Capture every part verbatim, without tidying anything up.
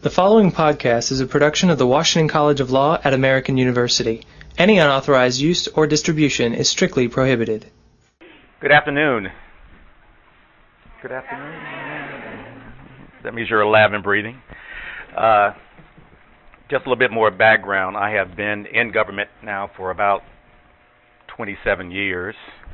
The following podcast is a production of the Washington College of Law at American University. Any unauthorized use or distribution is strictly prohibited. Good afternoon. Good afternoon. That means you're alive and breathing. Uh, just a little bit more background. I have been in government now for about twenty-seven years,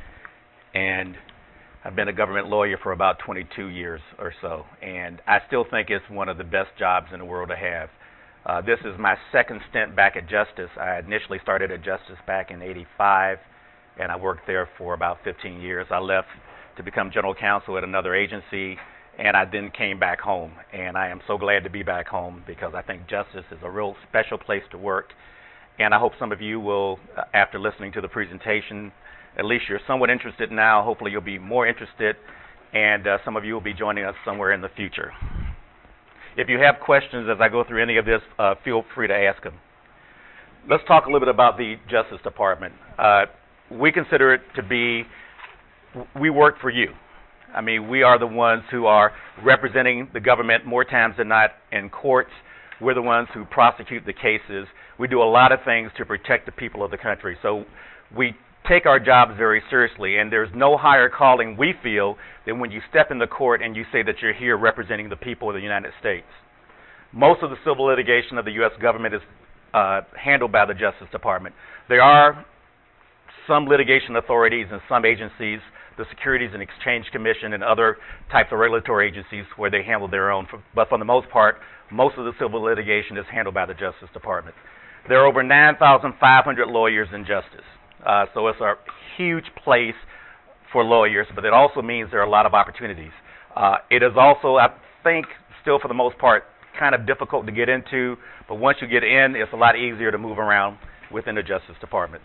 and I've been a government lawyer for about twenty-two years or so, and I still think it's one of the best jobs in the world to have. Uh, this is my second stint back at Justice. I initially started at Justice back in eighty-five, and I worked there for about fifteen years. I left to become general counsel at another agency, and I then came back home. And I am so glad to be back home because I think Justice is a real special place to work. And I hope some of you will, uh, after listening to the presentation, at least you're somewhat interested now. Hopefully you'll be more interested, and uh, some of you will be joining us somewhere in the future. If you have questions as I go through any of this, uh, feel free to ask them. Let's talk a little bit about the Justice Department. Uh, we consider it to be, we work for you. I mean, we are the ones who are representing the government more times than not in courts. We're the ones who prosecute the cases. We do a lot of things to protect the people of the country. So we take our jobs very seriously, and there's no higher calling, we feel, than when you step in the court and you say that you're here representing the people of the United States. Most of the civil litigation of the U S government is uh, handled by the Justice Department. There are some litigation authorities and some agencies, the Securities and Exchange Commission and other types of regulatory agencies, where they handle their own. But for the most part, most of the civil litigation is handled by the Justice Department. There are over nine thousand five hundred lawyers in justice. Uh, so it's a huge place for lawyers, but it also means there are a lot of opportunities. Uh, it is also, I think, still for the most part, kind of difficult to get into, but once you get in, it's a lot easier to move around within the Justice Department.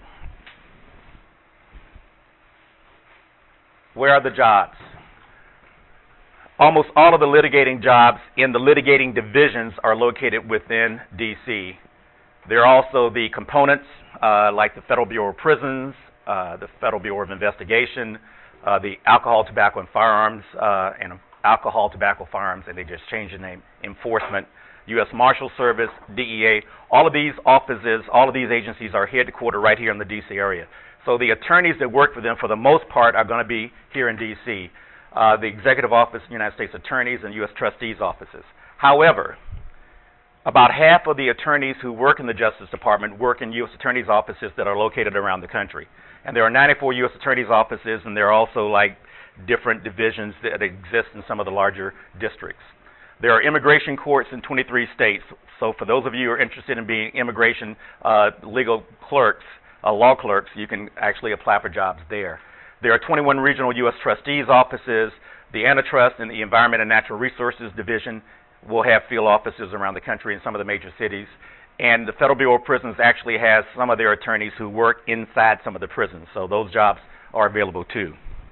Where are the jobs? Almost all of the litigating jobs in the litigating divisions are located within D C There are also the components, uh, like the Federal Bureau of Prisons, uh, the Federal Bureau of Investigation, uh, the Alcohol, Tobacco, and Firearms, uh, and Alcohol, Tobacco, Firearms, and they just changed the name, Enforcement, U S Marshal Service, D E A. All of these offices, all of these agencies are headquartered right here in the D C area. So the attorneys that work for them, for the most part, are going to be here in D C Uh, the Executive Office of United States Attorneys and U S Trustees offices. However, about half of the attorneys who work in the Justice Department work in U S Attorneys offices that are located around the country. And there are ninety-four U S Attorneys offices, and there are also like different divisions that exist in some of the larger districts. There are immigration courts in twenty-three states. So for those of you who are interested in being immigration uh, legal clerks, uh, law clerks, you can actually apply for jobs there. There are twenty-one regional U S Trustees offices. The Antitrust and the Environment and Natural Resources Division will have field offices around the country in some of the major cities. And the Federal Bureau of Prisons actually has some of their attorneys who work inside some of the prisons. So those jobs are available too.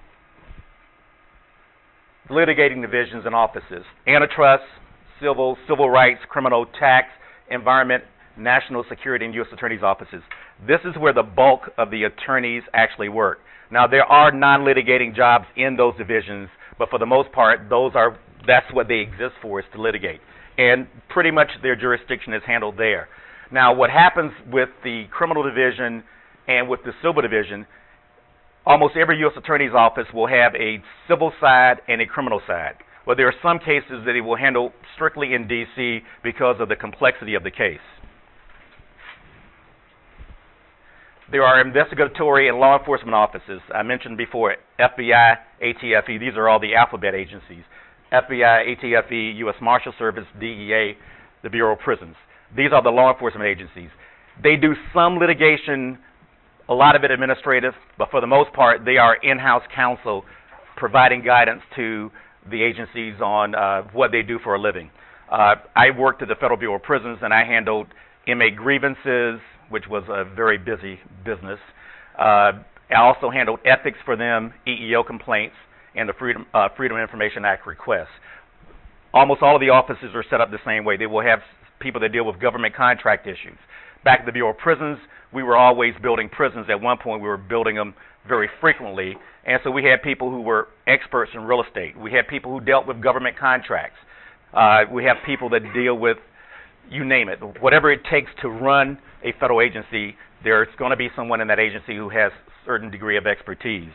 Litigating divisions and offices: Antitrust, Civil, Civil Rights, Criminal, Tax, Environment, National Security, and U S Attorneys offices. This is where the bulk of the attorneys actually work. Now, there are non-litigating jobs in those divisions, but for the most part, those are that's what they exist for, is to litigate. And pretty much their jurisdiction is handled there. Now, what happens with the criminal division and with the civil division, almost every U S Attorney's office will have a civil side and a criminal side. Well, there are some cases that it will handle strictly in D C because of the complexity of the case. There are investigatory and law enforcement offices. I mentioned before F B I, A T F E. These are all the alphabet agencies. F B I, A T F E, U S Marshal Service, D E A, the Bureau of Prisons. These are the law enforcement agencies. They do some litigation, a lot of it administrative, but for the most part, they are in-house counsel providing guidance to the agencies on uh, what they do for a living. Uh, I worked at the Federal Bureau of Prisons, and I handled inmate grievances, which was a very busy business. Uh, I also handled ethics for them, E E O complaints, and the Freedom, uh, Freedom of Information Act requests. Almost all of the offices are set up the same way. They will have people that deal with government contract issues. Back at the Bureau of Prisons, we were always building prisons. At one point, we were building them very frequently, and so we had people who were experts in real estate. We had people who dealt with government contracts. Uh, we have people that deal with you name it. Whatever it takes to run a federal agency, there's going to be someone in that agency who has a certain degree of expertise.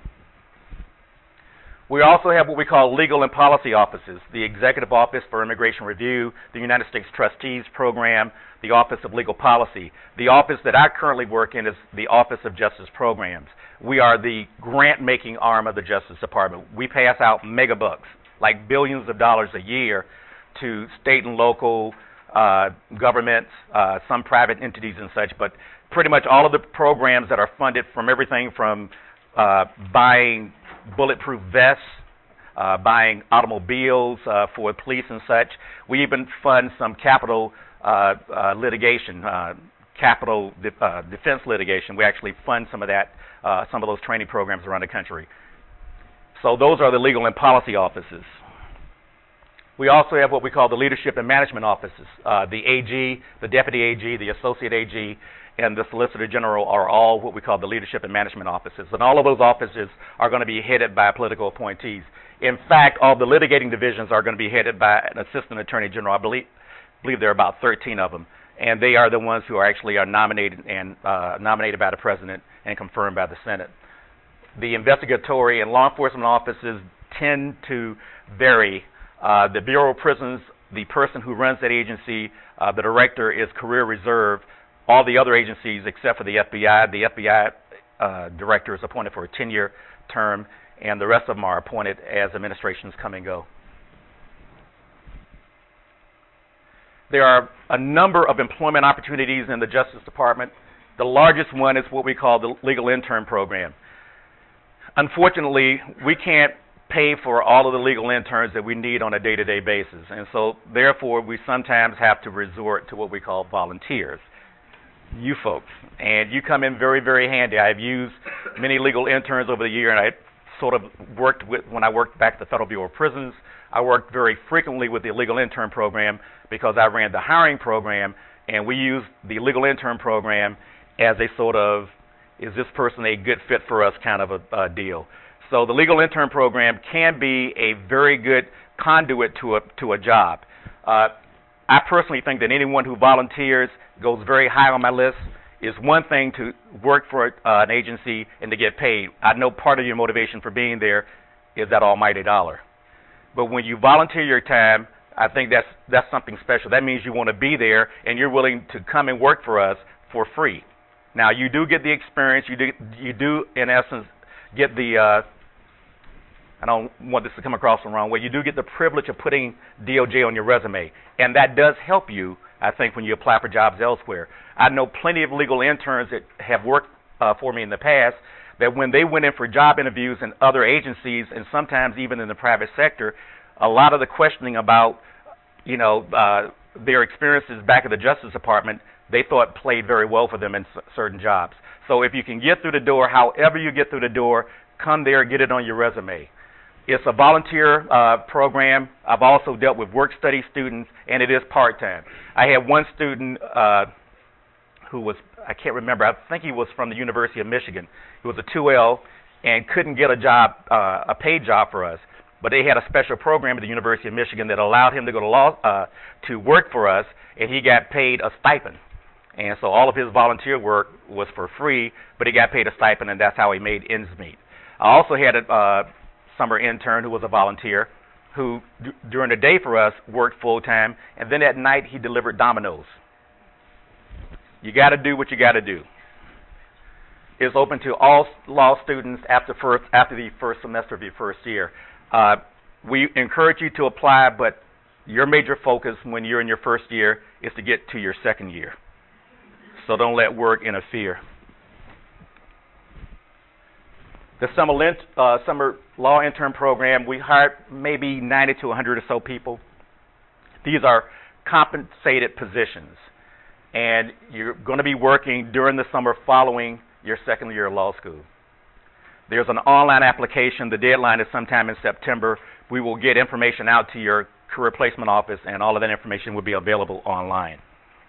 We also have what we call legal and policy offices, the Executive Office for Immigration Review, the United States Trustees Program, the Office of Legal Policy. The office that I currently work in is the Office of Justice Programs. We are the grant-making arm of the Justice Department. We pass out mega bucks, like billions of dollars a year, to state and local uh, governments, uh, some private entities and such, but pretty much all of the programs that are funded, from everything from uh, buying bulletproof vests, uh, buying automobiles uh, for police and such. We even fund some capital uh, uh, litigation, uh, capital de uh, defense litigation. We actually fund some of that, uh, some of those training programs around the country. So those are the legal and policy offices. We also have what we call the leadership and management offices. Uh, the A G, the deputy A G, the associate A G, and the Solicitor General are all what we call the leadership and management offices. And all of those offices are going to be headed by political appointees. In fact, all the litigating divisions are going to be headed by an assistant attorney general. I believe, believe there are about thirteen of them. And they are the ones who are actually are nominated and uh, nominated by the president and confirmed by the Senate. The investigatory and law enforcement offices tend to vary. Uh, the Bureau of Prisons, the person who runs that agency, uh, the director, is career reserve. All the other agencies, except for the F B I, the F B I uh, director is appointed for a ten-year term, and the rest of them are appointed as administrations come and go. There are a number of employment opportunities in the Justice Department. The largest one is what we call the legal intern program. Unfortunately, we can't pay for all of the legal interns that we need on a day-to-day basis, and so therefore we sometimes have to resort to what we call volunteers. You folks, and you come in very, very handy. I've used many legal interns over the year, and I sort of worked with, when I worked back at the Federal Bureau of Prisons, I worked very frequently with the legal intern program because I ran the hiring program, and we used the legal intern program as a sort of, is this person a good fit for us kind of a, a deal. So the legal intern program can be a very good conduit to a, to a job. Uh, I personally think that anyone who volunteers goes very high on my list. It's one thing to work for uh, an agency and to get paid. I know part of your motivation for being there is that almighty dollar. But when you volunteer your time, I think that's, that's something special. That means you want to be there and you're willing to come and work for us for free. Now, you do get the experience. You do, you do in essence, get the, uh, I don't want this to come across the wrong way, you do get the privilege of putting D O J on your resume. And that does help you, I think, when you apply for jobs elsewhere. I know plenty of legal interns that have worked uh, for me in the past that when they went in for job interviews in other agencies and sometimes even in the private sector, a lot of the questioning about, you know, uh, their experiences back at the Justice Department, they thought played very well for them in c certain jobs. So if you can get through the door, however you get through the door, come there, get it on your resume. It's a volunteer uh, program. I've also dealt with work study students, and it is part-time. I had one student uh, who was, I can't remember, I think he was from the University of Michigan. He was a two L and couldn't get a job, uh, a paid job for us. But they had a special program at the University of Michigan that allowed him to go to law, uh, to work for us, and he got paid a stipend. And so all of his volunteer work was for free, but he got paid a stipend, and that's how he made ends meet. I also had a uh, summer intern who was a volunteer who, d during the day for us, worked full-time, and then at night he delivered Domino's. You got to do what you got to do. It's open to all law students after, first, after the first semester of your first year. Uh, we encourage you to apply, but your major focus when you're in your first year is to get to your second year. So don't let work interfere. The summer, uh, summer law intern program, we hired maybe ninety to one hundred or so people. These are compensated positions, and you're going to be working during the summer following your second year of law school. There's an online application. The deadline is sometime in September. We will get information out to your career placement office, and all of that information will be available online.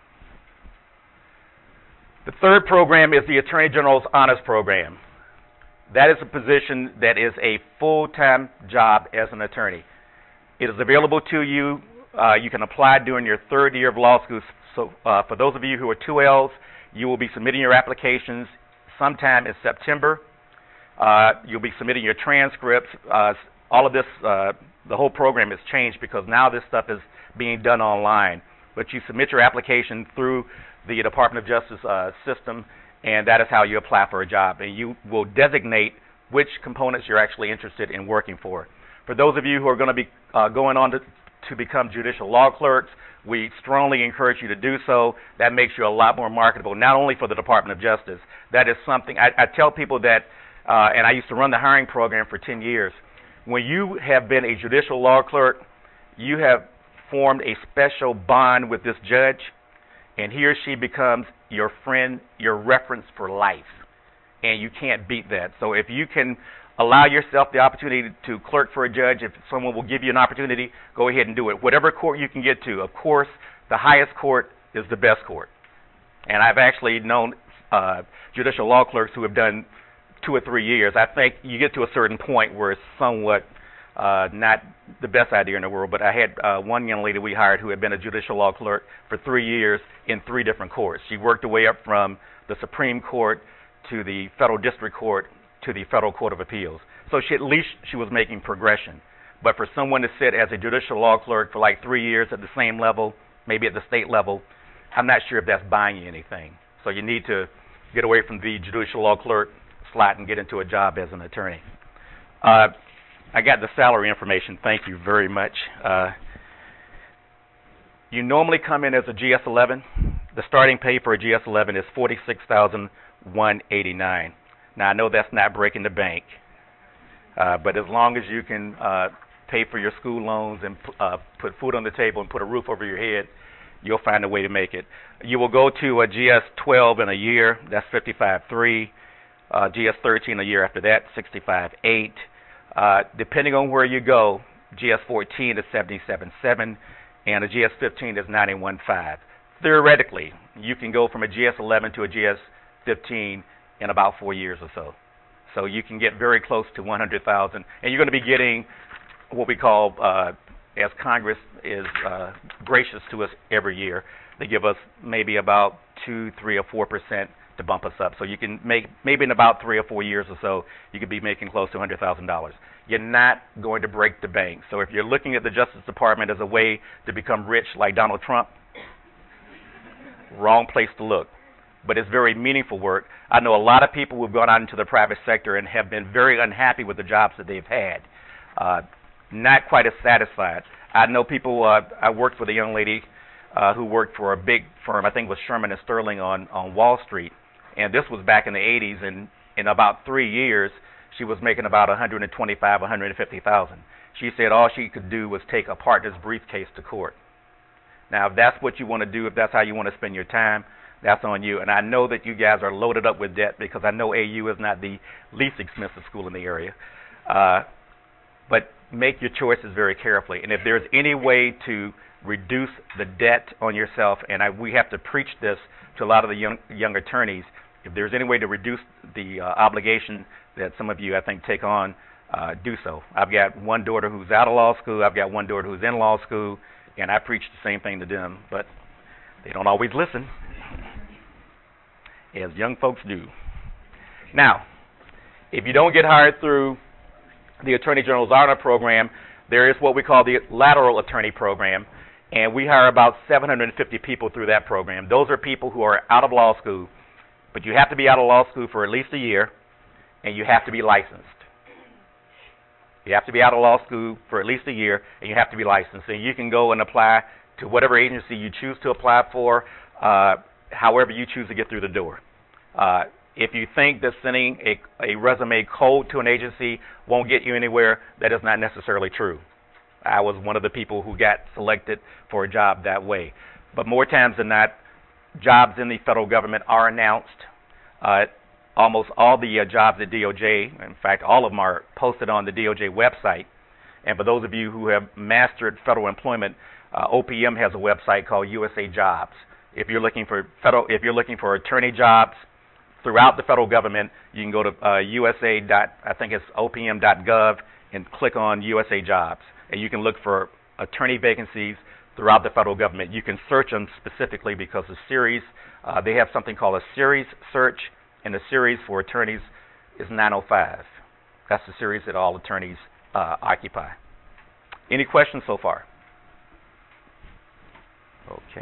The third program is the Attorney General's Honors Program. That is a position that is a full-time job as an attorney. It is available to you uh, you can apply during your third year of law school. So uh, for those of you who are two L's, you will be submitting your applications sometime in September. Uh, you'll be submitting your transcripts. Uh, all of this, uh, the whole program has changed because now this stuff is being done online. But you submit your application through the Department of Justice uh, system, and that is how you apply for a job. And you will designate which components you're actually interested in working for. For those of you who are going to be uh, going on to, to become judicial law clerks, we strongly encourage you to do so. That makes you a lot more marketable, not only for the Department of Justice. That is something, I, I tell people that, uh, and I used to run the hiring program for ten years. When you have been a judicial law clerk, you have formed a special bond with this judge, and he or she becomes your friend, your reference for life. And you can't beat that. So if you can allow yourself the opportunity to clerk for a judge, if someone will give you an opportunity, go ahead and do it. Whatever court you can get to. Of course, the highest court is the best court. And I've actually known uh, judicial law clerks who have done two or three years. I think you get to a certain point where it's somewhat uh, not the best idea in the world, but I had uh, one young lady we hired who had been a judicial law clerk for three years in three different courts. She worked her way up from the Supreme Court to the Federal District Court to the Federal Court of Appeals. So she, at least she was making progression. But for someone to sit as a judicial law clerk for like three years at the same level, maybe at the state level, I'm not sure if that's buying you anything. So you need to get away from the judicial law clerk slot and get into a job as an attorney. Uh, I got the salary information. Thank you very much. Uh, you normally come in as a G S eleven. The starting pay for a G S eleven is forty-six thousand one hundred eighty-nine dollars. Now, I know that's not breaking the bank, uh, but as long as you can uh, pay for your school loans and uh, put food on the table and put a roof over your head, you'll find a way to make it. You will go to a G S twelve in a year. That's fifty-five thousand three hundred dollars. Uh, G S thirteen a year after that, sixty-five thousand eight hundred dollars. Uh, depending on where you go, G S fourteen is seventy-seven thousand seven hundred dollars, and a G S fifteen is ninety-one thousand five hundred dollars. Theoretically, you can go from a G S eleven to a G S fifteen in about four years or so. So you can get very close to one hundred thousand dollars, and you're going to be getting what we call, uh, as Congress is uh, gracious to us every year, they give us maybe about two, three, or four percent to bump us up. So you can make, maybe in about three or four years or so, you could be making close to one hundred thousand dollars. You're not going to break the bank. So if you're looking at the Justice Department as a way to become rich like Donald Trump, wrong place to look. But it's very meaningful work. I know a lot of people who have gone out into the private sector and have been very unhappy with the jobs that they've had, uh, not quite as satisfied. I know people, uh, I worked with a young lady uh, who worked for a big firm, I think it was Sherman and Sterling on, on Wall Street, and this was back in the eighties, and in about three years, she was making about one hundred twenty-five thousand dollars, one hundred fifty thousand dollars. She said all she could do was take a partner's briefcase to court. Now, if that's what you want to do, if that's how you want to spend your time, that's on you. And I know that you guys are loaded up with debt because I know A U is not the least expensive school in the area. Uh, but make your choices very carefully. And if there's any way to reduce the debt on yourself, and I, we have to preach this to a lot of the young, young attorneys, if there's any way to reduce the uh, obligation that some of you, I think, take on, uh, do so. I've got one daughter who's out of law school. I've got one daughter who's in law school, and I preach the same thing to them, but they don't always listen, as young folks do. Now, if you don't get hired through the Attorney General's Honor Program, there is what we call the Lateral Attorney Program, and we hire about seven hundred fifty people through that program. Those are people who are out of law school, but you have to be out of law school for at least a year, and you have to be licensed. You have to be out of law school for at least a year, and you have to be licensed. And you can go and apply to whatever agency you choose to apply for, uh, however you choose to get through the door. Uh, if you think that sending a, a resume cold to an agency won't get you anywhere, that is not necessarily true. I was one of the people who got selected for a job that way. But more times than not, jobs in the federal government are announced. Uh, almost all the uh, jobs at D O J, in fact, all of them are posted on the D O J website. And for those of you who have mastered federal employment, uh, O P M has a website called U S A Jobs. If you're looking for federal, if you're looking for attorney jobs throughout the federal government, you can go to uh, U S A dot, I think it's O P M dot gov, and click on U S A Jobs, and you can look for attorney vacancies throughout the federal government. You can search them specifically because the series, uh, they have something called a series search, and the series for attorneys is nine oh five. That's the series that all attorneys uh, occupy. Any questions so far? Okay.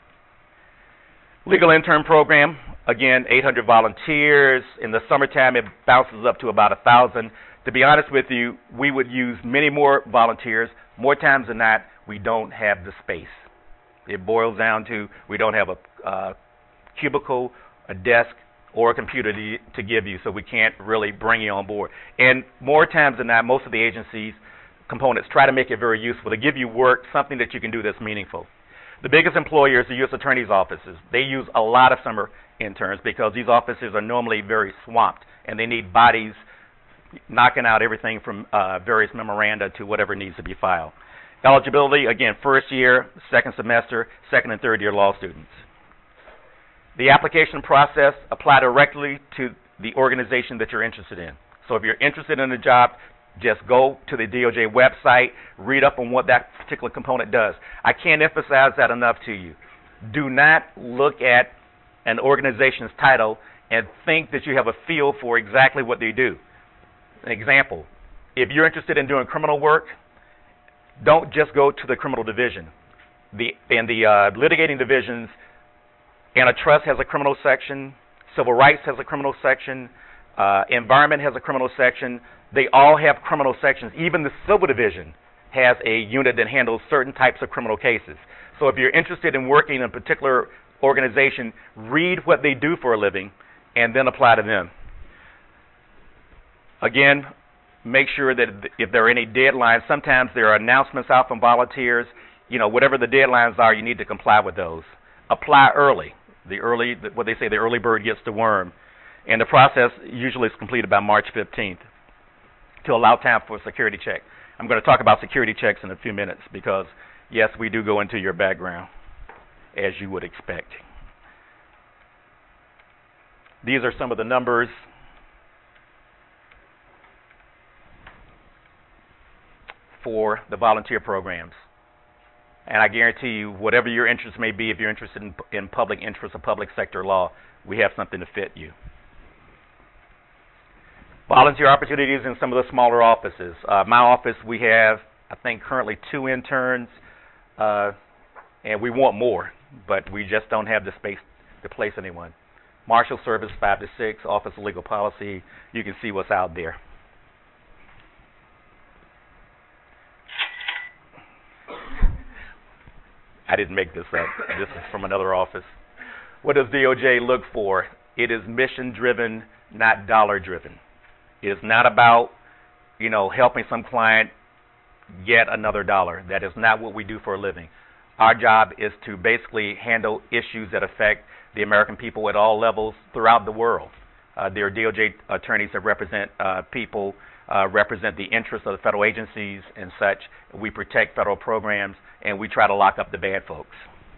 Legal intern program, again, eight hundred volunteers. In the summertime, it bounces up to about one thousand. To be honest with you, we would use many more volunteers. More times than not, we don't have the space. It boils down to we don't have a uh, cubicle, a desk, or a computer to, to give you, so we can't really bring you on board. And more times than not, most of the agencies, components, try to make it very useful, to give you work, something that you can do that's meaningful. The biggest employers, the U S Attorney's offices, they use a lot of summer interns because these offices are normally very swamped, and they need bodies knocking out everything from uh, various memoranda to whatever needs to be filed. Eligibility, again, first year, second semester, second and third year law students. The application process, apply directly to the organization that you're interested in. So if you're interested in a job, just go to the D O J website, read up on what that particular component does. I can't emphasize that enough to you. Do not look at an organization's title and think that you have a feel for exactly what they do. An example, if you're interested in doing criminal work, don't just go to the criminal division. The, in the uh, litigating divisions, antitrust has a criminal section, civil rights has a criminal section, uh, environment has a criminal section. They all have criminal sections. Even the civil division has a unit that handles certain types of criminal cases. So if you're interested in working in a particular organization, read what they do for a living and then apply to them. Again, make sure that if there are any deadlines, sometimes there are announcements out from volunteers. You know, whatever the deadlines are, you need to comply with those. Apply early. The early, what they say, the early bird gets the worm. And the process usually is completed by March fifteenth to allow time for a security check. I'm going to talk about security checks in a few minutes because, yes, we do go into your background, as you would expect. These are some of the numbers. For the volunteer programs. And I guarantee you, whatever your interest may be, if you're interested in, in public interest or public sector law, we have something to fit you. Volunteer opportunities in some of the smaller offices. Uh, my office, we have, I think, currently two interns, uh, and we want more, but we just don't have the space to place anyone. Marshal Service, five to six, Office of Legal Policy, you can see what's out there. I didn't make this up. This is from another office. What does D O J look for? It is mission-driven, not dollar-driven. It is not about, you know, helping some client get another dollar. That is not what we do for a living. Our job is to basically handle issues that affect the American people at all levels throughout the world. Uh, there are D O J attorneys that represent uh, people, uh, represent the interests of the federal agencies and such. We protect federal programs, and we try to lock up the bad folks.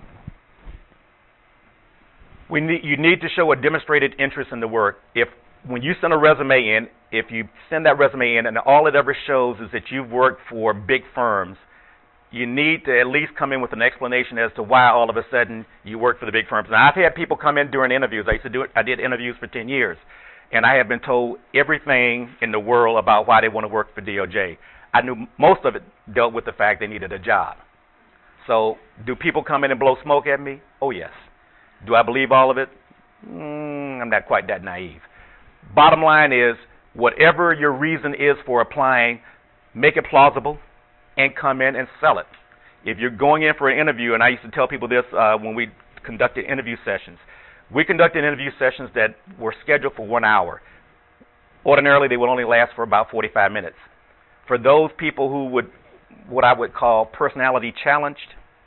We need, you need to show a demonstrated interest in the work. If when you send a resume in, if you send that resume in and all it ever shows is that you've worked for big firms, you need to at least come in with an explanation as to why all of a sudden you work for the big firms. Now, I've had people come in during interviews. I used to do it. I did interviews for ten years, and I have been told everything in the world about why they want to work for D O J. I knew most of it dealt with the fact they needed a job. So do people come in and blow smoke at me? Oh, yes. Do I believe all of it? Mm, I'm not quite that naive. Bottom line is, whatever your reason is for applying, make it plausible and come in and sell it. If you're going in for an interview, and I used to tell people this uh, when we conducted interview sessions, we conducted interview sessions that were scheduled for one hour. Ordinarily, they would only last for about forty-five minutes. For those people who would, what I would call personality challenged,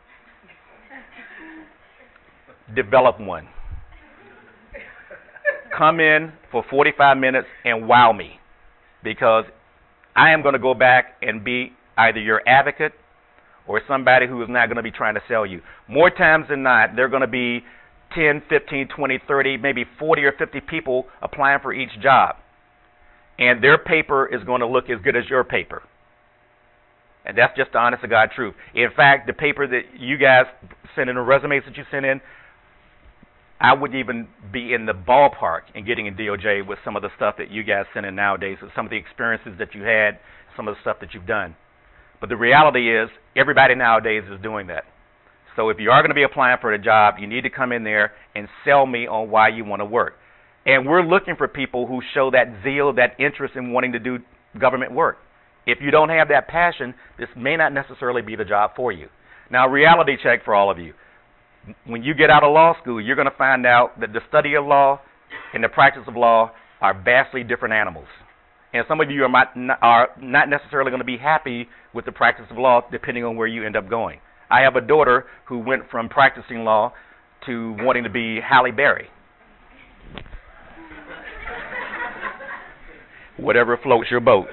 develop one. Come in for forty-five minutes and wow me, because I am going to go back and be either your advocate or somebody who is not going to be trying to sell you. More times than not, there are going to be ten, fifteen, twenty, thirty, maybe forty or fifty people applying for each job. And their paper is going to look as good as your paper. And that's just the honest to God truth. In fact, the paper that you guys sent in, the resumes that you sent in, I wouldn't even be in the ballpark in getting in D O J with some of the stuff that you guys send in nowadays, with some of the experiences that you had, some of the stuff that you've done. But the reality is, everybody nowadays is doing that. So if you are going to be applying for a job, you need to come in there and sell me on why you want to work. And we're looking for people who show that zeal, that interest in wanting to do government work. If you don't have that passion, this may not necessarily be the job for you. Now, reality check for all of you. When you get out of law school, you're going to find out that the study of law and the practice of law are vastly different animals. And some of you are not, are not necessarily going to be happy with the practice of law depending on where you end up going. I have a daughter who went from practicing law to wanting to be Halle Berry. Whatever floats your boat.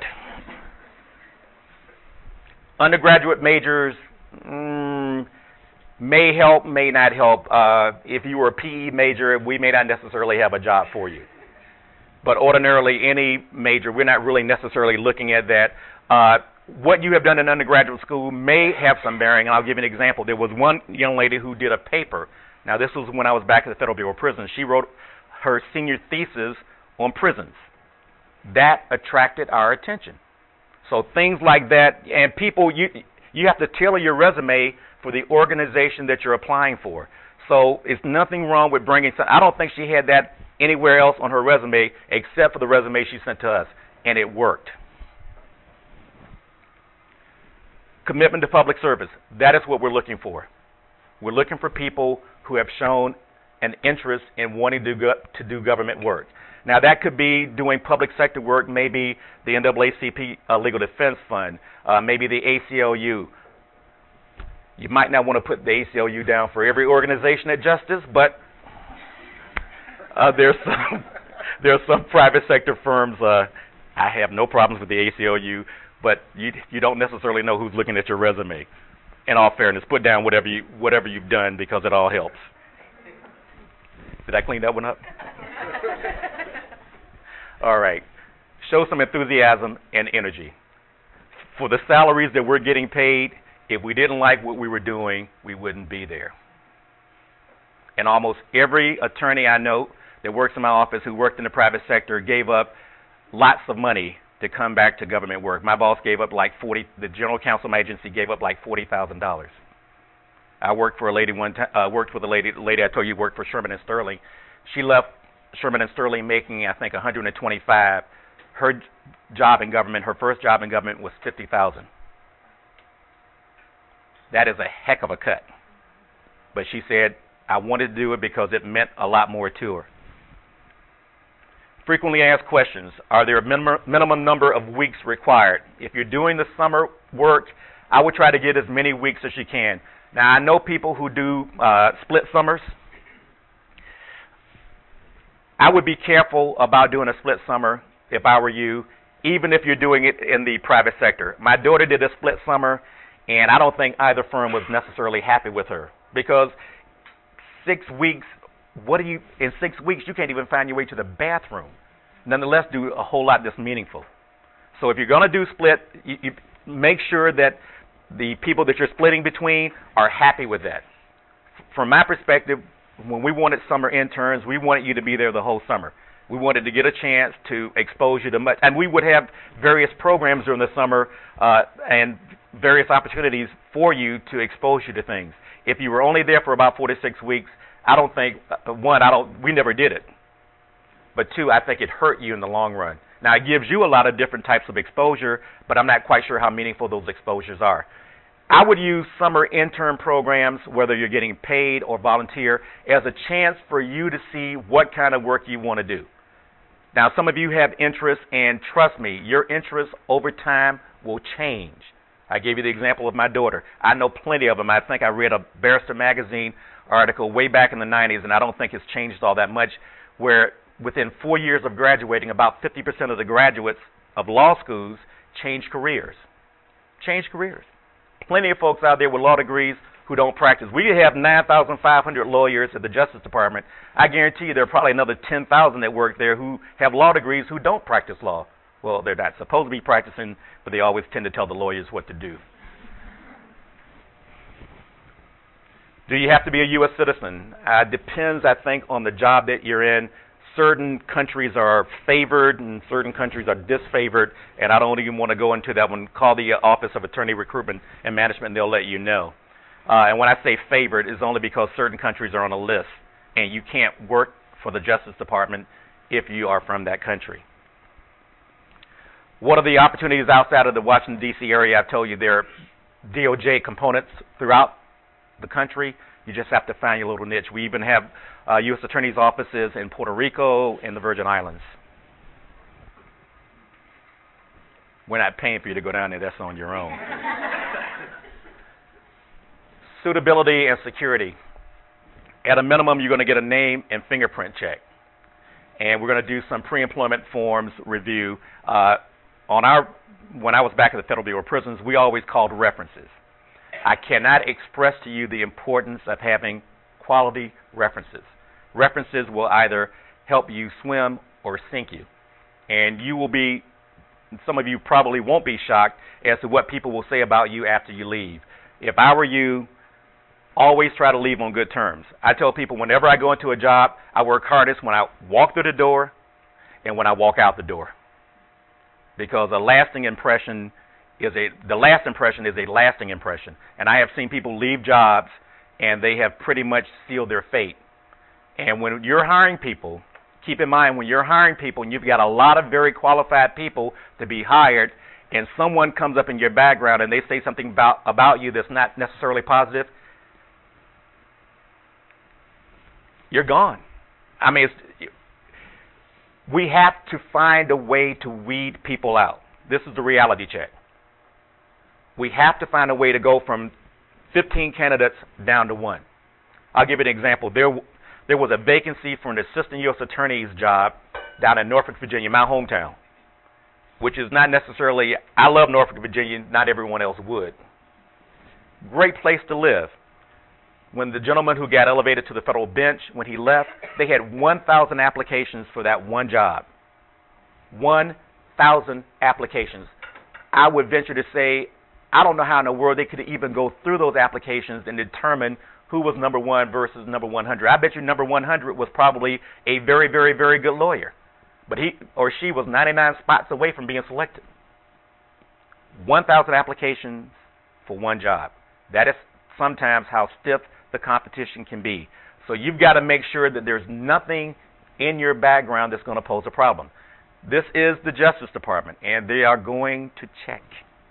Undergraduate majors mm, may help, may not help. Uh, if you were a P E major, we may not necessarily have a job for you. But ordinarily, any major, we're not really necessarily looking at that. Uh, what you have done in undergraduate school may have some bearing, and I'll give you an example. There was one young lady who did a paper. Now, this was when I was back at the Federal Bureau of Prisons. She wrote her senior thesis on prisons. That attracted our attention. So things like that, and people, you you have to tailor your resume for the organization that you're applying for. So it's nothing wrong with bringing some. I don't think she had that anywhere else on her resume except for the resume she sent to us, and it worked. Commitment to public service. That is what we're looking for. We're looking for people who have shown an interest in wanting to go, to do government work. Now, that could be doing public sector work, maybe the N double A C P uh, Legal Defense Fund, uh, maybe the A C L U. You might not want to put the A C L U down for every organization at Justice, but uh, there's some there are some private sector firms. Uh, I have no problems with the A C L U, but you you don't necessarily know who's looking at your resume. In all fairness, put down whatever you whatever you've done because it all helps. Did I clean that one up? All right. Show some enthusiasm and energy. For the salaries that we're getting paid, if we didn't like what we were doing, we wouldn't be there. And almost every attorney I know that works in my office who worked in the private sector gave up lots of money to come back to government work. My boss gave up like forty. The general counsel of my agency gave up like forty thousand dollars. I worked for a lady one time. Uh, worked with a lady. The lady I told you worked for Sherman and Sterling. She left Sherman and Sterling making, I think, one hundred twenty-five. Her j- job in government, her first job in government, was fifty thousand. That is a heck of a cut. But she said, I wanted to do it because it meant a lot more to her. Frequently asked questions. Are there a minimum, minimum number of weeks required? If you're doing the summer work, I would try to get as many weeks as you can. Now, I know people who do uh, split summers. I would be careful about doing a split summer if I were you, even if you're doing it in the private sector. My daughter did a split summer, and I don't think either firm was necessarily happy with her because six weeks, what do you, in six weeks, you can't even find your way to the bathroom. Nonetheless, do a whole lot that's meaningful. So if you're going to do split, you, you make sure that the people that you're splitting between are happy with that. From my perspective, when we wanted summer interns, we wanted you to be there the whole summer. We wanted to get a chance to expose you to much, and we would have various programs during the summer uh, and various opportunities for you to expose you to things. If you were only there for about four to six weeks, I don't think, uh, one, I don't, we never did it. But two, I think it hurt you in the long run. Now, it gives you a lot of different types of exposure, but I'm not quite sure how meaningful those exposures are. I would use summer intern programs, whether you're getting paid or volunteer, as a chance for you to see what kind of work you want to do. Now, some of you have interests, and trust me, your interests over time will change. I gave you the example of my daughter. I know plenty of them. I think I read a Barrister Magazine article way back in the nineties, and I don't think it's changed all that much, where within four years of graduating, about fifty percent of the graduates of law schools change careers. Change careers. Plenty of folks out there with law degrees who don't practice. We have nine thousand five hundred lawyers at the Justice Department. I guarantee you there are probably another ten thousand that work there who have law degrees who don't practice law. Well, they're not supposed to be practicing, but they always tend to tell the lawyers what to do. Do you have to be a U S citizen? Uh, depends, I think, on the job that you're in. Certain countries are favored and certain countries are disfavored, and I don't even want to go into that one. Call the Office of Attorney Recruitment and Management, and they'll let you know. Uh, and when I say favored, it's only because certain countries are on a list, and you can't work for the Justice Department if you are from that country. What are the opportunities outside of the Washington, D C area? I've told you there are D O J components throughout the country. You just have to find your little niche. We even have uh, U S attorneys' offices in Puerto Rico and the Virgin Islands. We're not paying for you to go down there. That's on your own. Suitability and security. At a minimum, you're going to get a name and fingerprint check. And we're going to do some pre-employment forms review. Uh, on our, when I was back at the Federal Bureau of Prisons, we always called references. I cannot express to you the importance of having quality references. References will either help you swim or sink you. And you will be, some of you probably won't be shocked as to what people will say about you after you leave. If I were you, always try to leave on good terms. I tell people whenever I go into a job, I work hardest when I walk through the door and when I walk out the door. Because a lasting impression is a, the last impression is a lasting impression. And I have seen people leave jobs and they have pretty much sealed their fate. And when you're hiring people, keep in mind when you're hiring people and you've got a lot of very qualified people to be hired, and someone comes up in your background and they say something about, about you that's not necessarily positive, you're gone. I mean, it's, we have to find a way to weed people out. This is the reality check. We have to find a way to go from fifteen candidates down to one. I'll give you an example. There, there was a vacancy for an assistant U S attorney's job down in Norfolk, Virginia, my hometown, which is not necessarily, I love Norfolk, Virginia, not everyone else would. Great place to live. When the gentleman who got elevated to the federal bench, when he left, they had one thousand applications for that one job. one thousand applications. I would venture to say, I don't know how in the world they could even go through those applications and determine who was number one versus number one hundred. I bet you number one hundred was probably a very, very, very good lawyer. But he or she was ninety-nine spots away from being selected. one thousand applications for one job. That is sometimes how stiff the competition can be. So you've got to make sure that there's nothing in your background that's going to pose a problem. This is the Justice Department, and they are going to check.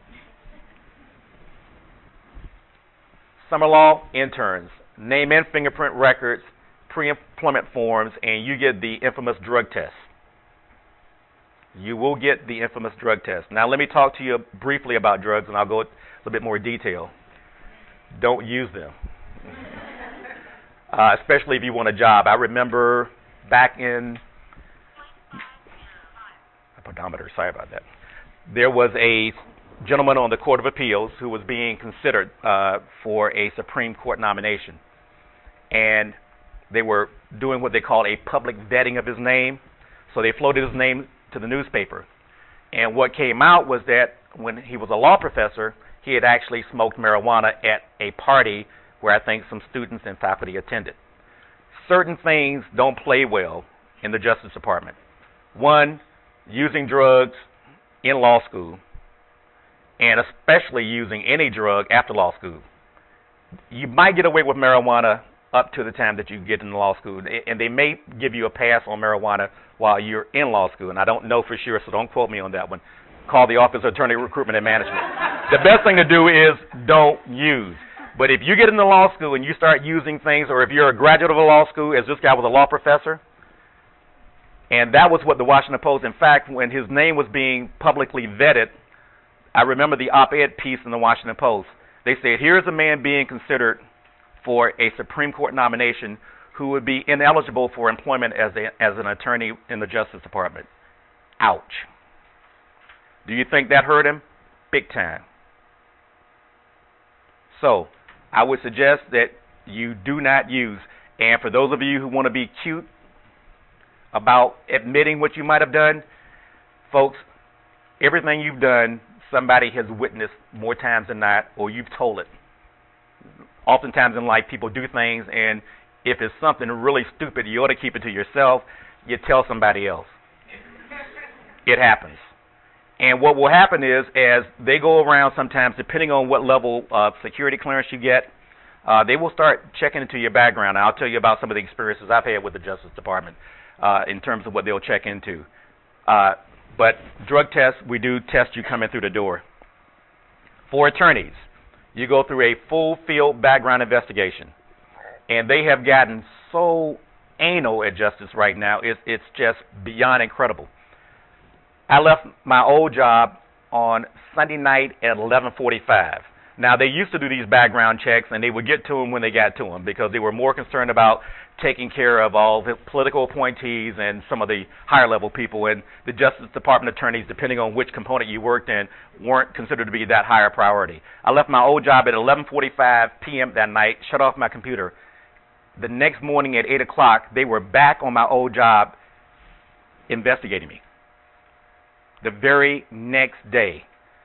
Summer law interns, name and fingerprint records, pre-employment forms, and you get the infamous drug test. You will get the infamous drug test. Now let me talk to you briefly about drugs, and I'll go into a little bit more detail. Don't use them, uh, especially if you want a job. I remember back in, a pedometer, sorry about that. There was a gentleman on the Court of Appeals who was being considered uh, for a Supreme Court nomination. And they were doing what they called a public vetting of his name. So they floated his name to the newspaper. And what came out was that when he was a law professor, he had actually smoked marijuana at a party where I think some students and faculty attended. Certain things don't play well in the Justice Department. One, using drugs in law school, and especially using any drug after law school. You might get away with marijuana up to the time that you get into law school, and they may give you a pass on marijuana while you're in law school, and I don't know for sure, so don't quote me on that one. Call the Office of Attorney Recruitment and Management. The best thing to do is don't use. But if you get into law school and you start using things, or if you're a graduate of a law school, as this guy was a law professor, and that was what the Washington Post, in fact, when his name was being publicly vetted, I remember the op-ed piece in the Washington Post. They said, here's a man being considered for a Supreme Court nomination who would be ineligible for employment as, a, as an attorney in the Justice Department. Ouch. Do you think that hurt him? Big time. So, I would suggest that you do not use. And for those of you who want to be cute about admitting what you might have done, folks, everything you've done, somebody has witnessed more times than not, or you've told it. Oftentimes in life, people do things, and if it's something really stupid, you ought to keep it to yourself. You tell somebody else. It happens. And what will happen is, as they go around sometimes, depending on what level of security clearance you get, uh, they will start checking into your background. And I'll tell you about some of the experiences I've had with the Justice Department uh, in terms of what they'll check into. Uh, but drug tests, we do test you coming through the door. For attorneys, you go through a full field background investigation. And they have gotten so anal at justice right now, it's, it's just beyond incredible. I left my old job on Sunday night at eleven forty-five. Now, they used to do these background checks, and they would get to them when they got to them because they were more concerned about taking care of all the political appointees and some of the higher-level people. And the Justice Department attorneys, depending on which component you worked in, weren't considered to be that higher priority. I left my old job at eleven forty-five p.m. that night, shut off my computer. The next morning at eight o'clock, they were back on my old job investigating me. The very next day,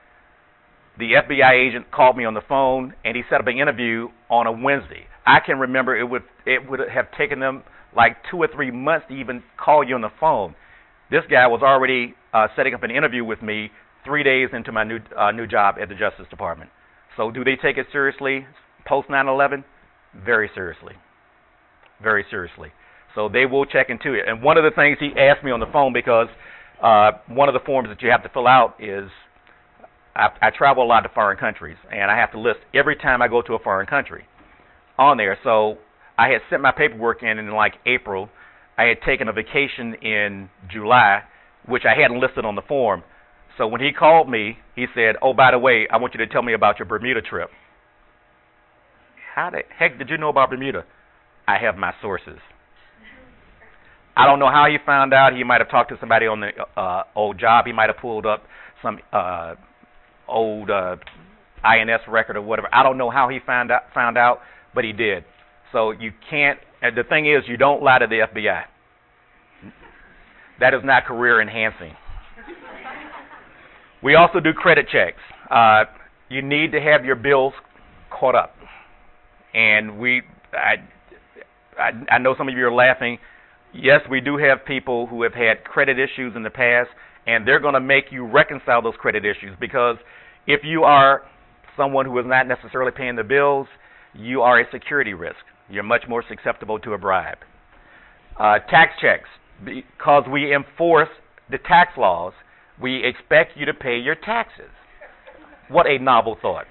the F B I agent called me on the phone, and he set up an interview on a Wednesday. I can remember it would it would have taken them like two or three months to even call you on the phone. This guy was already uh, setting up an interview with me three days into my new uh, new job at the Justice Department. So do they take it seriously post nine eleven? Very seriously. Very seriously. So they will check into it. And one of the things he asked me on the phone, because uh, one of the forms that you have to fill out is, I, I travel a lot to foreign countries, and I have to list every time I go to a foreign country on there. So I had sent my paperwork in in like April. I had taken a vacation in July, which I hadn't listed on the form. So when he called me, he said, oh, by the way, I want you to tell me about your Bermuda trip. How the heck did you know about Bermuda? I have my sources. I don't know how he found out. He might have talked to somebody on the uh, old job. He might have pulled up some uh, old uh, I N S record or whatever. I don't know how he found out, found out, but he did. So you can't, and the thing is, you don't lie to the F B I. That is not career enhancing. We also do credit checks. Uh, you need to have your bills caught up. And we, I, I, I know some of you are laughing. Yes, we do have people who have had credit issues in the past, and they're going to make you reconcile those credit issues, because if you are someone who is not necessarily paying the bills, you are a security risk. You're much more susceptible to a bribe. Uh, tax checks. Because we enforce the tax laws, we expect you to pay your taxes. What a novel thought.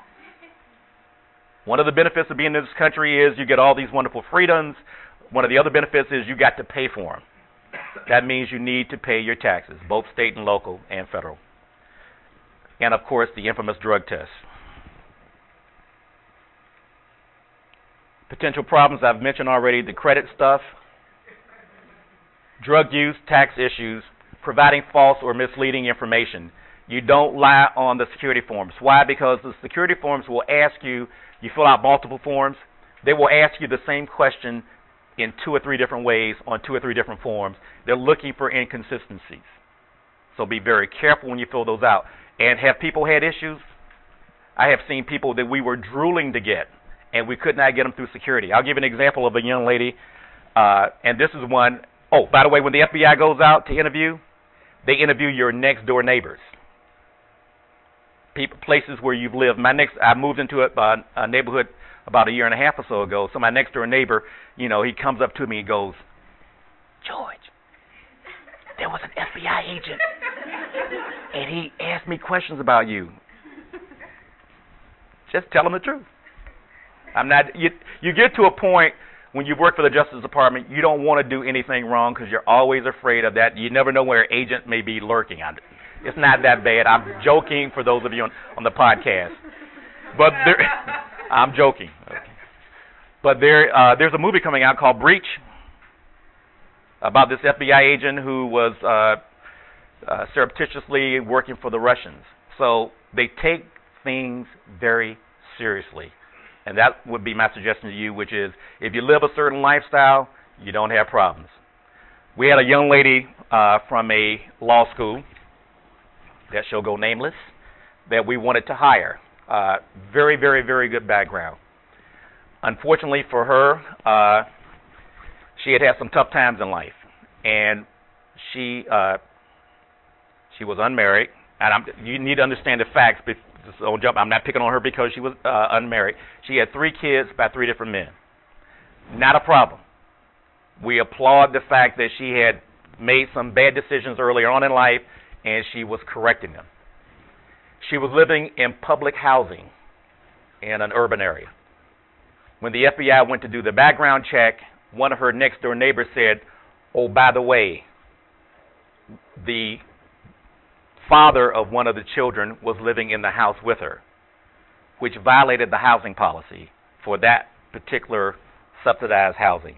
One of the benefits of being in this country is you get all these wonderful freedoms. One of the other benefits is you got to pay for them. That means you need to pay your taxes, both state and local and federal. And, of course, the infamous drug test. Potential problems I've mentioned already, the credit stuff, drug use, tax issues, providing false or misleading information. You don't lie on the security forms. Why? Because the security forms will ask you, you fill out multiple forms, they will ask you the same question in two or three different ways on two or three different forms. They're looking for inconsistencies. So be very careful when you fill those out. And have people had issues? I have seen people that we were drooling to get, and we could not get them through security. I'll give an example of a young lady, uh, and this is one. Oh, by the way, when the F B I goes out to interview, they interview your next-door neighbors, people, places where you've lived. My next, I moved into a, uh, a neighborhood about a year and a half or so ago. So my next-door neighbor, you know, he comes up to me and goes, George, there was an F B I agent, and he asked me questions about you. Just tell him the truth. I'm not. You, you get to a point when you work for the Justice Department, you don't want to do anything wrong because you're always afraid of that. You never know where an agent may be lurking on it. It's not that bad. I'm joking for those of you on, on the podcast. But there, I'm joking. Okay. But there, uh, there's a movie coming out called Breach about this F B I agent who was uh, uh, surreptitiously working for the Russians. So they take things very seriously. And that would be my suggestion to you, which is if you live a certain lifestyle, you don't have problems. We had a young lady uh, from a law school that shall go nameless that we wanted to hire. Uh, very, very, very good background. unfortunately for her, uh, she had had some tough times in life, and she uh, she was unmarried. And I'm, you need to understand the facts. Don't jump. I'm not picking on her because she was uh, unmarried. She had three kids by three different men. Not a problem. We applaud the fact that she had made some bad decisions earlier on in life, and she was correcting them. She was living in public housing in an urban area. When the F B I went to do the background check, one of her next-door neighbors said, "Oh, by the way, the father of one of the children was living in the house with her," which violated the housing policy for that particular subsidized housing.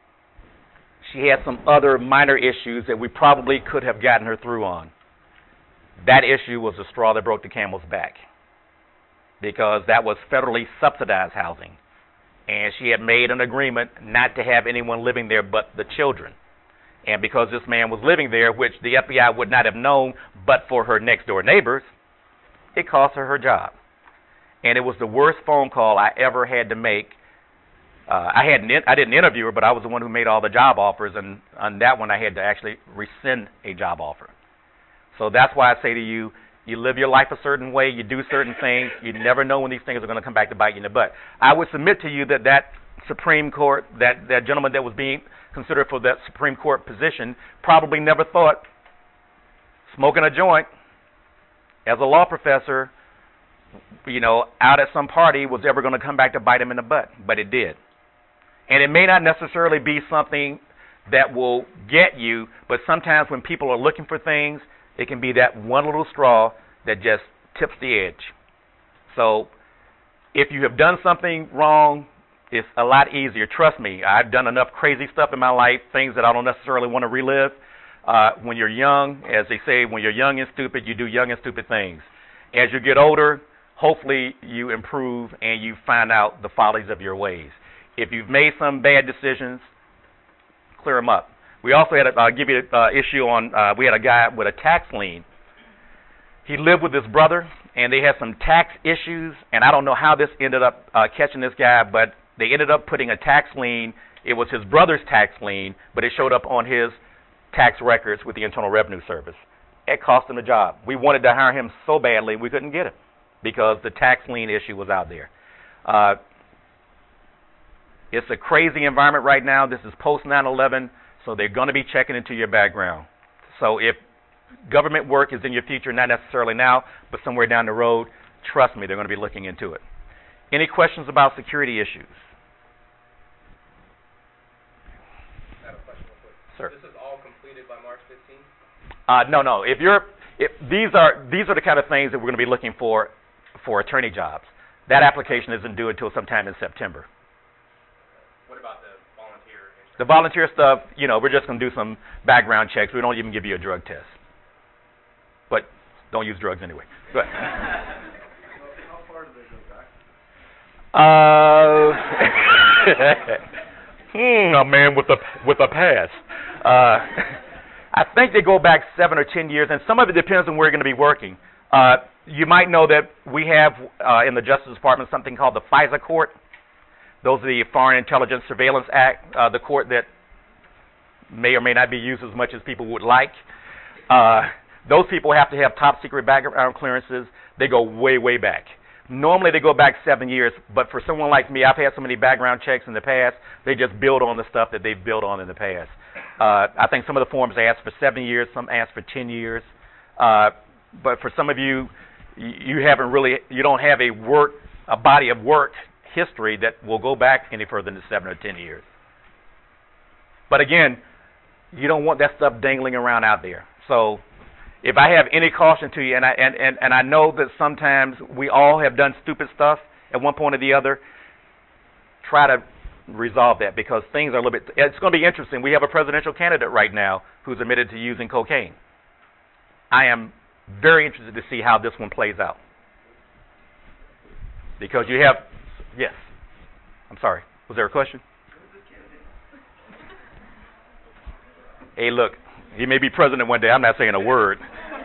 She had some other minor issues that we probably could have gotten her through on. That issue was the straw that broke the camel's back, because that was federally subsidized housing, and she had made an agreement not to have anyone living there but the children. And because this man was living there, which the F B I would not have known but for her next-door neighbors, it cost her her job. And it was the worst phone call I ever had to make. Uh, I hadn't, I didn't interview her, but I was the one who made all the job offers, and on that one I had to actually rescind a job offer. So that's why I say to you, you live your life a certain way, you do certain things, you never know when these things are going to come back to bite you in the butt. I would submit to you that that Supreme Court, that, that gentleman that was being considered for that Supreme Court position, probably never thought smoking a joint as a law professor, you know, out at some party was ever going to come back to bite him in the butt, but it did. And it may not necessarily be something that will get you, but sometimes when people are looking for things, it can be that one little straw that just tips the edge. So if you have done something wrong, it's a lot easier. Trust me, I've done enough crazy stuff in my life, things that I don't necessarily want to relive. Uh, when you're young, as they say, when you're young and stupid, you do young and stupid things. As you get older, hopefully you improve and you find out the follies of your ways. If you've made some bad decisions, clear them up. We also had, a, I'll give you an uh, issue on, uh, we had a guy with a tax lien. He lived with his brother, and they had some tax issues, and I don't know how this ended up uh, catching this guy, but they ended up putting a tax lien. It was his brother's tax lien, but it showed up on his tax records with the Internal Revenue Service. It cost him a job. We wanted to hire him so badly, we couldn't get him because the tax lien issue was out there. Uh, it's a crazy environment right now. This is post nine eleven, so they're going to be checking into your background. So if government work is in your future, not necessarily now, but somewhere down the road, trust me, they're going to be looking into it. Any questions about security issues? I have a question real quick. Sir. This is all completed by March fifteenth? Uh, no, no. If you're, if these are these are the kind of things that we're going to be looking for for attorney jobs. That application isn't due until sometime in September. What about the volunteer? The volunteer stuff, you know, we're just going to do some background checks. We don't even give you a drug test. But don't use drugs anyway. But, How far do they go back? Uh, hmm, a man with a with a past. Uh, I think they go back seven or ten years, and some of it depends on where you're going to be working. Uh, you might know that we have uh, in the Justice Department something called the FISA Court. Those are the Foreign Intelligence Surveillance Act, uh, the court that may or may not be used as much as people would like. Uh, those people have to have top secret background clearances. They go way, way back. Normally they go back seven years, but for someone like me, I've had so many background checks in the past, they just build on the stuff that they've built on in the past. Uh, I think some of the forms ask for seven years, some ask for ten years. Uh, but for some of you, you haven't really, you don't have a work, a body of work history that will go back any further than seven or ten years. But again, you don't want that stuff dangling around out there. So if I have any caution to you, and I and, and, and I know that sometimes we all have done stupid stuff at one point or the other, try to resolve that, because things are a little bit, it's going to be interesting. We have a presidential candidate right now who's admitted to using cocaine. I am very interested to see how this one plays out. Because you have, yes, I'm sorry, was there a question? Hey, look, he may be president one day. I'm not saying a word.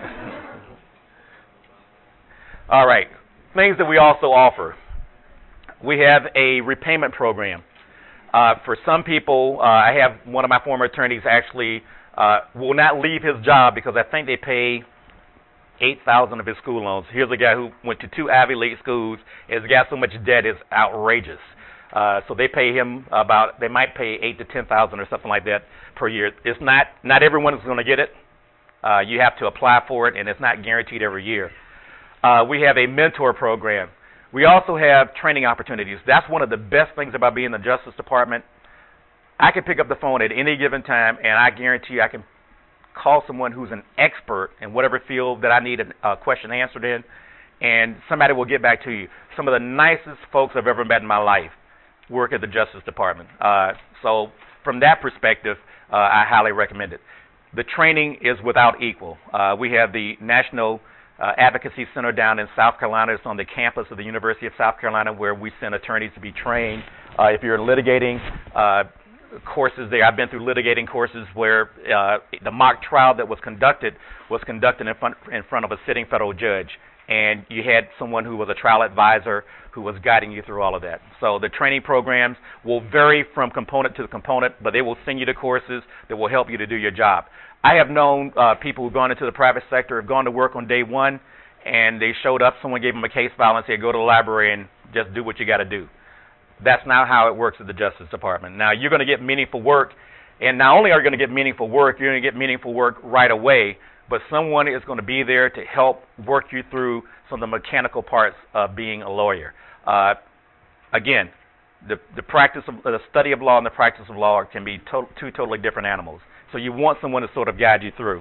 All right, things that we also offer. we have a repayment program. Uh, for some people, uh, I have one of my former attorneys actually uh, will not leave his job because I think they pay eight thousand of his school loans. Here's a guy who went to two Ivy League schools. Has got so much debt, it's outrageous. Uh, so they pay him about, they might pay eight to ten thousand or something like that per year. It's not, not everyone is going to get it. Uh, you have to apply for it, and it's not guaranteed every year. Uh, we have a mentor program. We also have training opportunities. That's one of the best things about being in the Justice Department. I can pick up the phone at any given time, and I guarantee you I can call someone who's an expert in whatever field that I need a, a question answered in, and somebody will get back to you. Some of the nicest folks I've ever met in my life work at the Justice Department. Uh, so from that perspective, uh, I highly recommend it. The training is without equal. Uh, we have the National uh, Advocacy Center down in South Carolina. It's on the campus of the University of South Carolina, where we send attorneys to be trained. Uh, if you're litigating uh, courses there, I've been through litigating courses where uh, the mock trial that was conducted was conducted in front, in front of a sitting federal judge, and you had someone who was a trial advisor who was guiding you through all of that. So the training programs will vary from component to component, but they will send you to courses that will help you to do your job. I have known uh, people who've gone into the private sector, have gone to work on day one, and they showed up, someone gave them a case file and said, go to the library and just do what you got to do. That's not how it works at the Justice Department. Now, you're going to get meaningful work, and not only are you going to get meaningful work, you're going to get meaningful work right away, but someone is going to be there to help work you through some of the mechanical parts of being a lawyer. Uh, again, the, the practice of the study of law and the practice of law can be to, two totally different animals. So you want someone to sort of guide you through.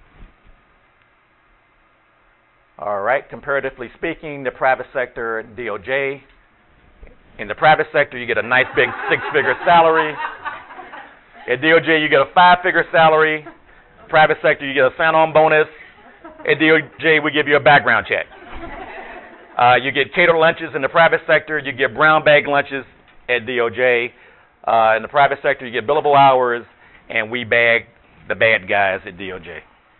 All right, comparatively speaking, the private sector, D O J. In the private sector, you get a nice big six-figure salary. At D O J, you get a five-figure salary. Private sector, you get a sign-on bonus. At D O J, we give you a background check. Uh, you get catered lunches in the private sector. You get brown bag lunches at D O J. Uh, in the private sector, you get billable hours, and we bag the bad guys at D O J.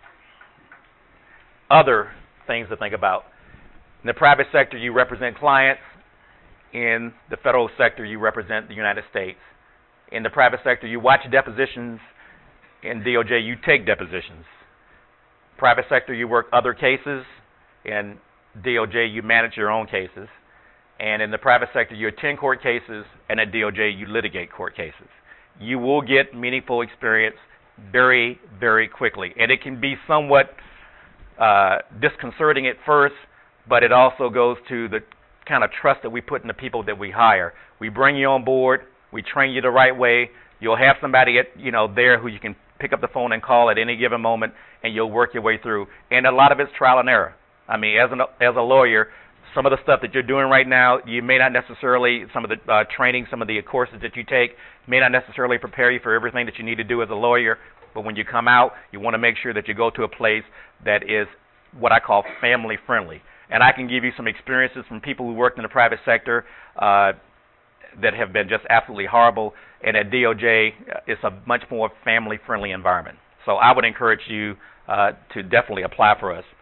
Other things to think about. In the private sector, you represent clients. In the federal sector, you represent the United States. In the private sector, you watch depositions. In D O J, you take depositions. Private sector, you work other cases. In D O J, you manage your own cases. And in the private sector, you attend court cases. And at D O J, you litigate court cases. You will get meaningful experience very, very quickly. And it can be somewhat uh, disconcerting at first, but it also goes to the kind of trust that we put in the people that we hire. We bring you on board. We train you the right way. You'll have somebody at, you know, there who you can pick up the phone and call at any given moment, and you'll work your way through. And a lot of it's trial and error. I mean, as, an, as a lawyer, some of the stuff that you're doing right now, you may not necessarily, some of the uh, training, some of the courses that you take may not necessarily prepare you for everything that you need to do as a lawyer, but when you come out, you want to make sure that you go to a place that is what I call family friendly. And I can give you some experiences from people who worked in the private sector uh, that have been just absolutely horrible. And at D O J, it's a much more family-friendly environment. So I would encourage you uh, to definitely apply for us.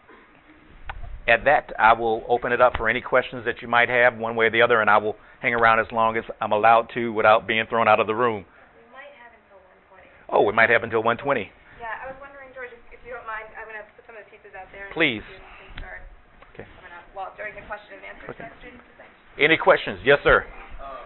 At that, I will open it up for any questions that you might have one way or the other, and I will hang around as long as I'm allowed to without being thrown out of the room. We might have until one twenty. Oh, we might have until one twenty. Yeah, I was wondering, George, if, if you don't mind, I'm going to put some of the pieces out there. Please. Okay. I'm gonna, well, during the question and answer Okay. section. Thanks. Any questions? Yes, sir. Um,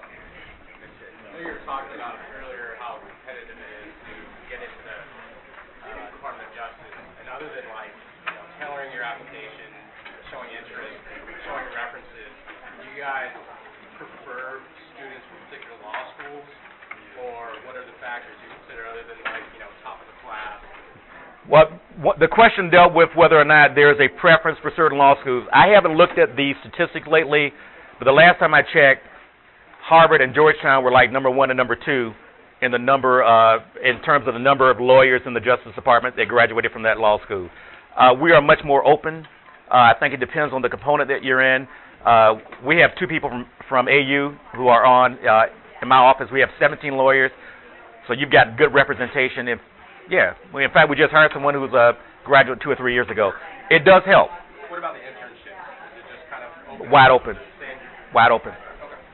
I know you were talking about earlier how competitive it is to get into the uh, Department of Justice, and other than like you know, tailoring your application, showing interest, showing references, do you guys prefer students from particular law schools, or what are the factors you consider other than like you know top of the class? What, what the question dealt with whether or not there is a preference for certain law schools. I haven't looked at the statistics lately, but the last time I checked, Harvard and Georgetown were like number one and number two in the number uh, in terms of the number of lawyers in the Justice Department that graduated from that law school. Uh, we are much more open. Uh, I think it depends on the component that you're in. Uh, we have two people from, from A U who are on. Uh, in my office, we have seventeen lawyers, so you've got good representation. If Yeah, we, in fact, we just hired someone who was a graduate two or three years ago. It does help. What about the internships? Is it just kind of open? Wide open. Standard? Wide open. Okay.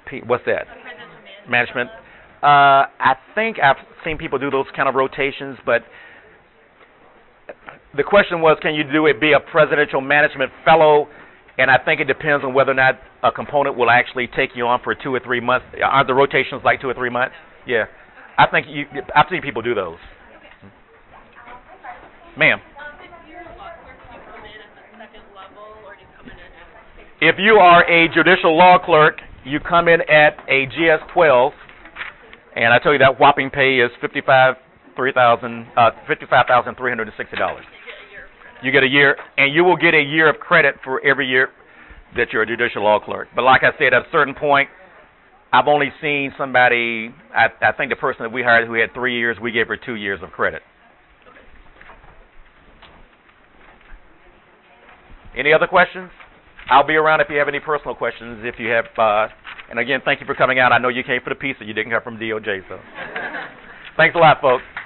P, what's that? Management. Uh, I think I've seen people do those kind of rotations, but the question was, can you do it, be a presidential management fellow? And I think it depends on whether or not a component will actually take you on for two or three months. Aren't the rotations like two or three months? Yeah. I think you, I've seen people do those. Ma'am. If you are a judicial law clerk, you come in at a G S twelve, and I tell you that whopping pay is fifty-five thousand three hundred sixty dollars. You get a year, and you will get a year of credit for every year that you're a judicial law clerk. But like I said, at a certain point, I've only seen somebody, I, I think the person that we hired who had three years, we gave her two years of credit. Any other questions? I'll be around if you have any personal questions. If you have, uh, and again, thank you for coming out. I know you came for the pizza. You didn't come from D O J, so. Thanks a lot, folks.